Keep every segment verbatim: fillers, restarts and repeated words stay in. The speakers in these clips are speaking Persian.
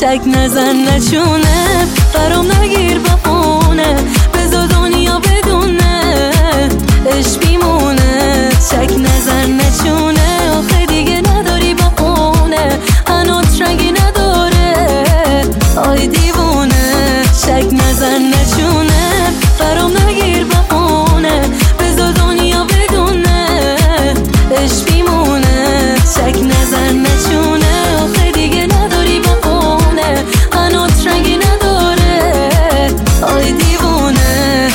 شک نزن نچونه، برام نگیر بهونه، بذار دنیا بدونه عشق میمونه. شک نزن نچونه، آخه دیگه نداری بهونه، هنوز رنگی نداره آی دیوونه. شک نزن نچونه، برام نگیر بهونه، بذار دنیا بدونه عشق میمونه. شک نزن نچونه، آخه دیگه نداری بهونه، هنوز رنگی نداره آی دیوونه.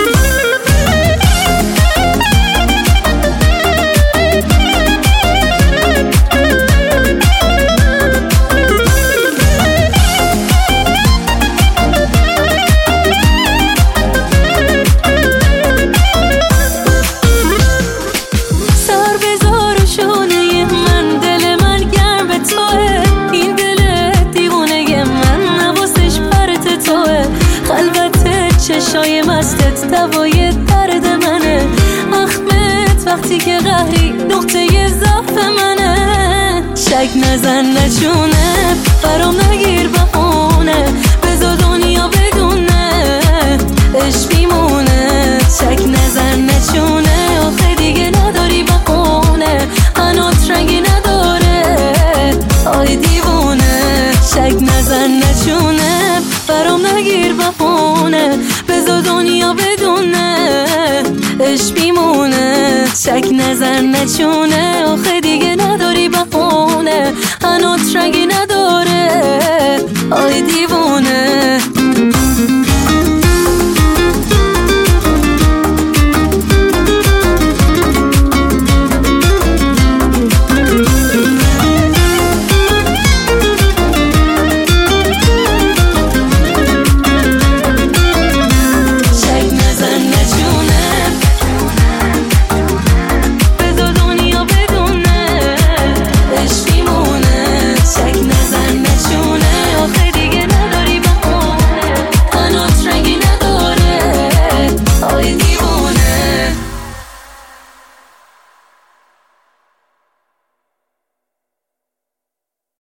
چشای مستت دوای درد منه، اخمت وقتی که قهری نقطه ضعف منه. شک نزن نچونه، برام نگیر بهونه، بذار دنیا بدونه عشق میمونه. شک نزن نچونه، آخه دیگه نداری بهونه، هنوز رنگی نداره آی دیوونه. شک نزن نچونه، برام نگیر بهونه، بذار دنیا بدونه عشق میمونه. شک نزن نچونه، آخه